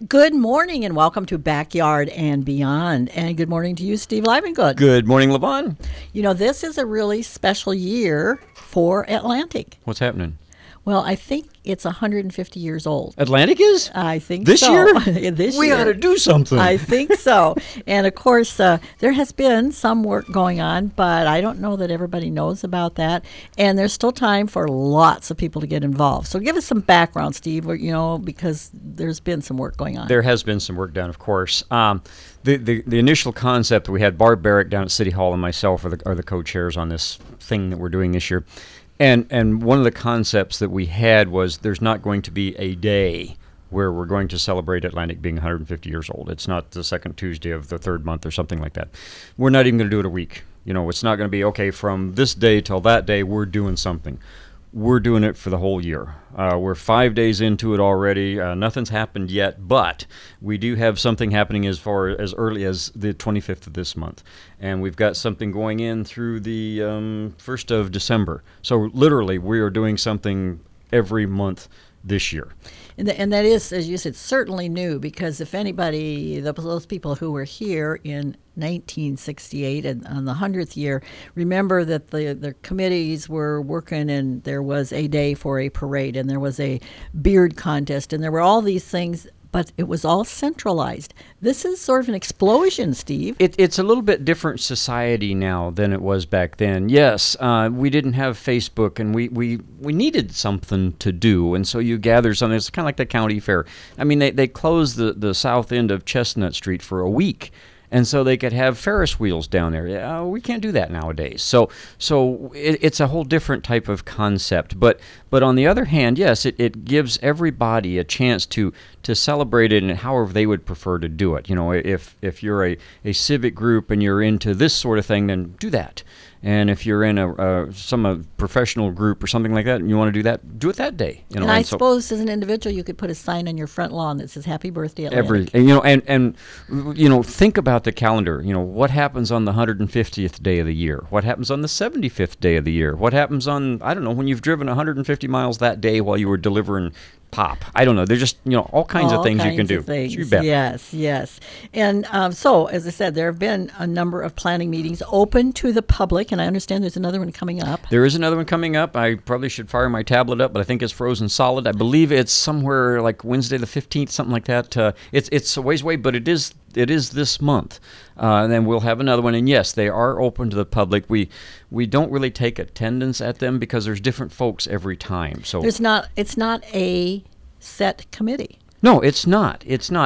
Good morning and welcome to Backyard and Beyond. And good morning to you, Steve Livengood. Good morning, Levon. You know, this is a really special year for Atlantic. What's happening? Well, I think it's 150 years old. Atlantic is? I think this so. Year? This we year. ought to do something. I think so. And of course, there has been some work going on, but I don't know that everybody knows about that. And there's still time for lots of people to get involved. So give us some background, Steve, because there's been some work going on. There has been some work done, of course. The initial concept, we had Barb Barrick down at City Hall and myself are the co-chairs on this thing that we're doing this year. And one of the concepts that we had was there's not going to be a day where we're going to celebrate Atlantic being 150 years old. It's not the second Tuesday of the third month or something like that. We're not even going to do it a week. It's not going to be, okay, from this day till that day, we're doing something. We're doing it for the whole year. We're 5 days into it already. Nothing's happened yet, but we do have something happening as early as the 25th of this month. And we've got something going in through the 1st of December. So literally, we are doing something every month this year. And that is, as you said, certainly new, because if anybody, those people who were here in 1968 and on the 100th year, remember that the committees were working and there was a day for a parade and there was a beard contest and there were all these things, but it was all centralized. This is sort of an explosion, Steve. It's a little bit different society now than it was back then. Yes, we didn't have Facebook, and we needed something to do, and so you gather something. It's kind of like the county fair. I mean, they closed the south end of Chestnut Street for a week, and so they could have Ferris wheels down there. We can't do that nowadays. So it's a whole different type of concept. But on the other hand, yes, it gives everybody a chance to celebrate it in however they would prefer to do it. If you're a civic group and you're into this sort of thing, then do that. And if you're in a professional group or something like that, and you want to do that, do it that day. And I suppose as an individual, you could put a sign on your front lawn that says "Happy Birthday, Atlantic." And think about the calendar. What happens on the 150th day of the year? What happens on the 75th day of the year? What happens on, I don't know, when you've driven 150 miles that day while you were delivering pop? I don't know. There's just, all kinds of things you can do. You bet. Yes. And so, as I said, there have been a number of planning meetings open to the public, and I understand there's another one coming up. There is another one coming up. I probably should fire my tablet up, but I think it's frozen solid. I believe it's somewhere like Wednesday the 15th, something like that. It's a ways away, but it is this month. And then we'll have another one. And yes, they are open to the public. We don't really take attendance at them because there's different folks every time. So it's not a set committee. No, it's not.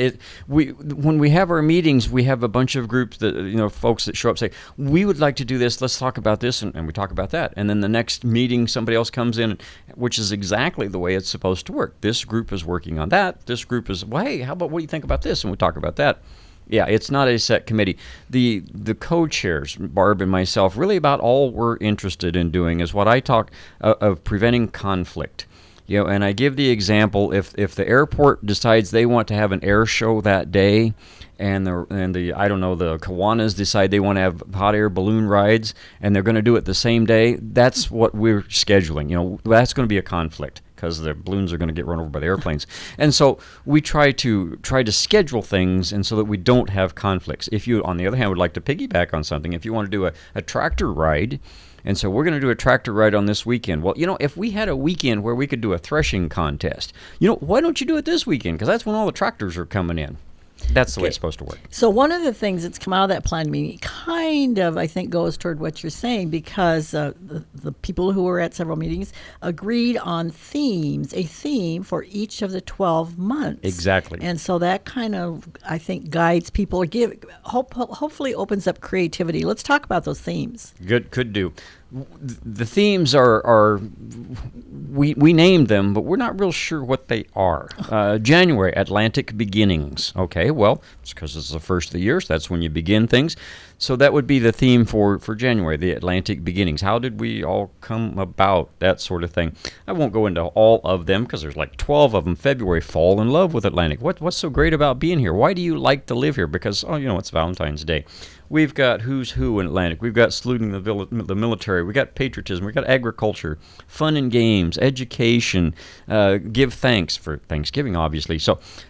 When we have our meetings, we have a bunch of groups that, folks that show up say, we would like to do this, let's talk about this, and we talk about that. And then the next meeting, somebody else comes in, which is exactly the way it's supposed to work. This group is working on that. This group is, well, hey, what do you think about this? And we talk about that. Yeah, it's not a set committee. The co-chairs, Barb and myself, really about all we're interested in doing is what I talk of preventing conflict. And I give the example, if the airport decides they want to have an air show that day, and the Kiwanis decide they want to have hot air balloon rides, and they're going to do it the same day, that's what we're scheduling. That's going to be a conflict because the balloons are going to get run over by the airplanes. And so we try to schedule things and so that we don't have conflicts. If you, on the other hand, would like to piggyback on something, if you want to do a tractor ride, and so we're going to do a tractor ride on this weekend. Well, if we had a weekend where we could do a threshing contest, why don't you do it this weekend? Because that's when all the tractors are coming in. That's the way it's supposed to work. So one of the things that's come out of that plan meeting kind of, I think, goes toward what you're saying, because the people who were at several meetings agreed on a theme for each of the 12 months. Exactly. And so that kind of, I think, guides people, hopefully opens up creativity. Let's talk about those themes. Good, could do. The themes are we named them, but we're not real sure what they are. January, Atlantic Beginnings. Okay, well, it's because it's the first of the year, so that's when you begin things. So that would be the theme for January, the Atlantic Beginnings. How did we all come about, that sort of thing? I won't go into all of them because there's like 12 of them. February, fall in love with Atlantic. What's so great about being here? Why do you like to live here? Because, it's Valentine's Day. We've got who's who in Atlantic. We've got saluting the military. We've got patriotism. We've got agriculture, fun and games, education, give thanks for Thanksgiving, obviously. So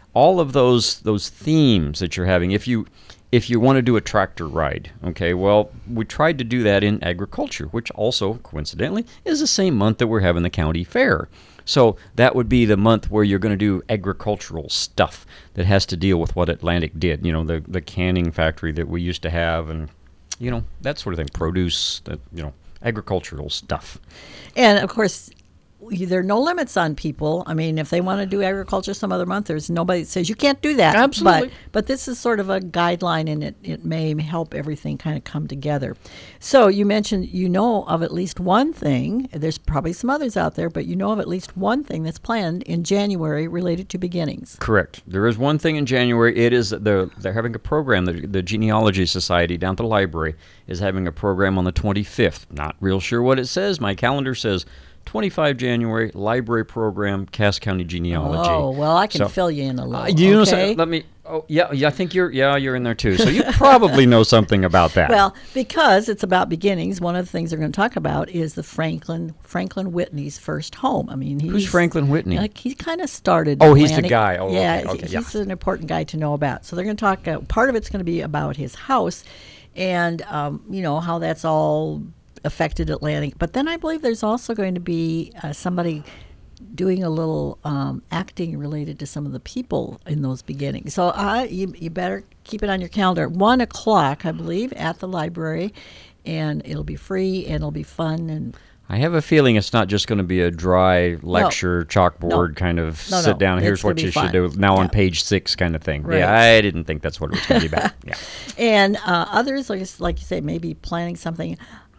all of those themes that you're having, if you want to do a tractor ride, okay, well, we tried to do that in agriculture, which also, coincidentally, is the same month that we're having the county fair. So that would be the month where you're going to do agricultural stuff that has to deal with what Atlantic did, the canning factory that we used to have, and, that sort of thing, produce, agricultural stuff. And, of course, there are no limits on people. I mean, if they want to do agriculture some other month, there's nobody that says you can't do that. Absolutely. But this is sort of a guideline, and it may help everything kind of come together. So you mentioned of at least one thing. There's probably some others out there, but of at least one thing that's planned in January related to beginnings. Correct. There is one thing in January. It is they're having a program. The Genealogy Society down at the library is having a program on the 25th. Not real sure what it says. My calendar says 25 January, library program, Cass County Genealogy. Oh, well, I can fill you in a little. Let me. Oh, yeah. I think you're in there too. So you probably know something about that. Well, because it's about beginnings, one of the things they're going to talk about is the Franklin Whitney's first home. I mean, who's Franklin Whitney? He kind of started. Oh, he's the guy. Oh, yeah, okay. He's an important guy to know about. So they're going to talk. Part of it's going to be about his house, and how that's all affected Atlantic. But then I believe there's also going to be somebody doing a little acting related to some of the people in those beginnings. So you better keep it on your calendar. 1 o'clock, I believe, at the library, and it'll be free and it'll be fun. And I have a feeling it's not just going to be a dry lecture, chalkboard kind of sit down. Here's what you should do now on page 6 kind of thing. Right. Yeah, I didn't think that's what it was going to be about. Yeah. And others, like you say, maybe planning something.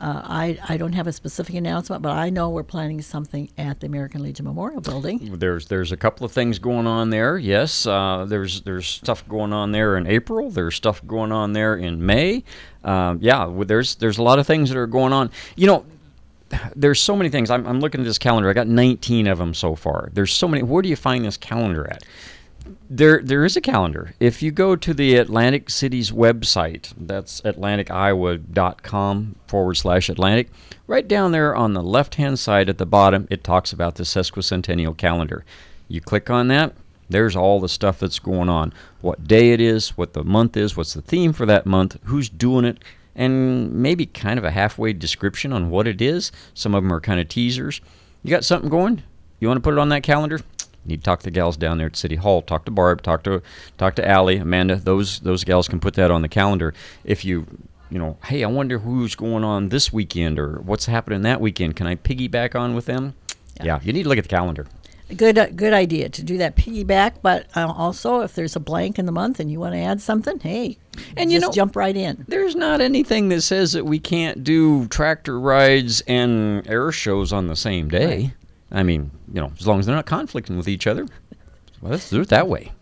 I don't have a specific announcement, but I know we're planning something at the American Legion Memorial Building. There's a couple of things going on there. Yes, there's stuff going on there in April. There's stuff going on there in May. There's a lot of things that are going on. There's so many things. I'm looking at this calendar. I got 19 of them so far. There's so many. Where do you find this calendar at? There is a calendar. If you go to the Atlantic City's website, that's atlanticiowa.com/Atlantic, right down there on the left-hand side at the bottom, it talks about the sesquicentennial calendar. You click on that, there's all the stuff that's going on. What day it is, what the month is, what's the theme for that month, who's doing it, and maybe kind of a halfway description on what it is. Some of them are kind of teasers. You got something going? You want to put it on that calendar? You need to talk to the gals down there at City Hall. Talk to Barb. Talk to Allie, Amanda. Those gals can put that on the calendar. If hey, I wonder who's going on this weekend or what's happening that weekend. Can I piggyback on with them? Yeah, you need to look at the calendar. Good idea to do that piggyback, but also if there's a blank in the month and you want to add something, hey, and just jump right in. There's not anything that says that we can't do tractor rides and air shows on the same day. Right. I mean, as long as they're not conflicting with each other, well, let's do it that way.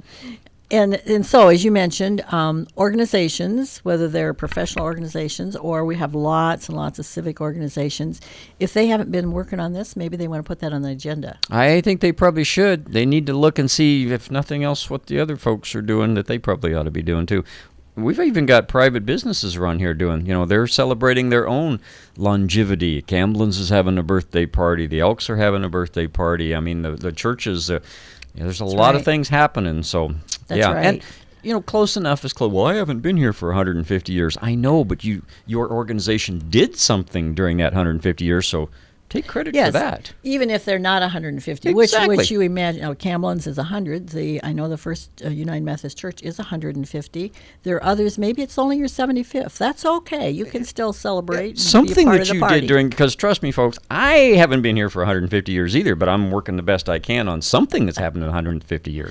And so, as you mentioned, organizations, whether they're professional organizations or we have lots and lots of civic organizations, if they haven't been working on this, maybe they want to put that on the agenda. I think they probably should. They need to look and see, if nothing else, what the other folks are doing that they probably ought to be doing too. We've even got private businesses around here doing, they're celebrating their own longevity. Camblin's is having a birthday party. The Elks are having a birthday party. I mean, the churches, there's a lot of things happening. So, That's right. And, close enough is close. Well, I haven't been here for 150 years. I know, but your organization did something during that 150 years, so take credit for that. Even if they're not 150, Exactly. which you imagine. Camblin's is 100. I know the First United Methodist Church is 150. There are others. Maybe it's only your 75th. That's okay. You can still celebrate. And something be a part that of the you party. did during, because trust me, folks, I haven't been here for 150 years either, but I'm working the best I can on something that's happened in 150 years.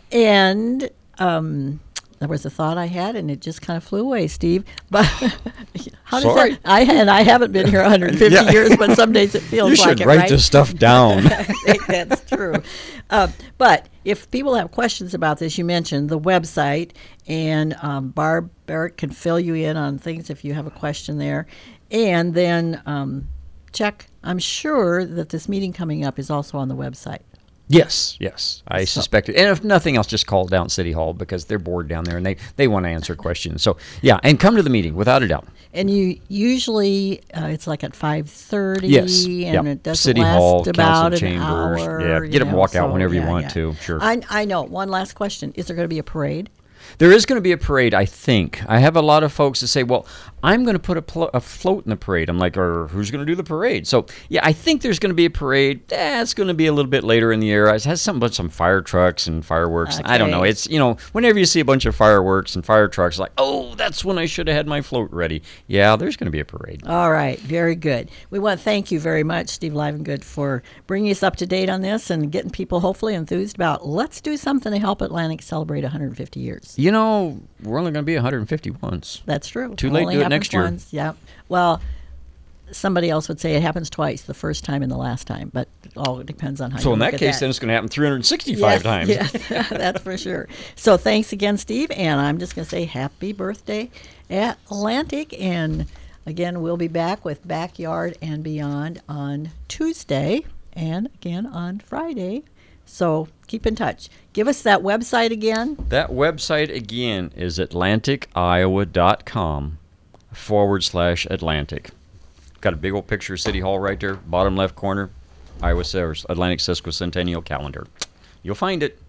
And there was a thought I had, and it just kind of flew away, Steve. But how does Sorry. that? I haven't been here 150 years, but some days it feels You like should it, write right? this stuff down. I think that's true. But if people have questions about this, you mentioned the website, and Barb Barrett can fill you in on things if you have a question there. And then check. I'm sure that this meeting coming up is also on the website. Yes, yes. I So- suspect it. And if nothing else, just call down City Hall because they're bored down there and they want to answer questions. So, yeah, and come to the meeting without a doubt. And you usually it's like at 5:30, Yes. and Yep. it doesn't City last Hall, about council an chambers. hour. Yeah, get up and walk out whenever you want to. Sure. I know. One last question: is there going to be a parade? There is going to be a parade, I think. I have a lot of folks that say, well, I'm going to put a float in the parade. I'm like, or who's going to do the parade? So, yeah, I think there's going to be a parade. It's going to be a little bit later in the year. It has some fire trucks and fireworks. I don't know. Okay. It's, whenever you see a bunch of fireworks and fire trucks, like, oh, that's when I should have had my float ready. Yeah, there's going to be a parade. All right, very good. We want to thank you very much, Steve Livengood, for bringing us up to date on this and getting people hopefully enthused about let's do something to help Atlantic celebrate 150 years. We're only going to be 150 once. That's true. Too late to Only do it happens next year. once. Yeah. Well, somebody else would say it happens twice, the first time and the last time, but it all depends on how So you in look that at case, then it's going to happen 365 times. Yes, that's for sure. So thanks again, Steve, and I'm just going to say happy birthday, Atlantic, and again, we'll be back with Backyard and Beyond on Tuesday and again on Friday. So keep in touch. Give us that website again. That website again is atlanticiowa.com/Atlantic. Got a big old picture of City Hall right there, bottom left corner, Atlantic Sesquicentennial Calendar. You'll find it.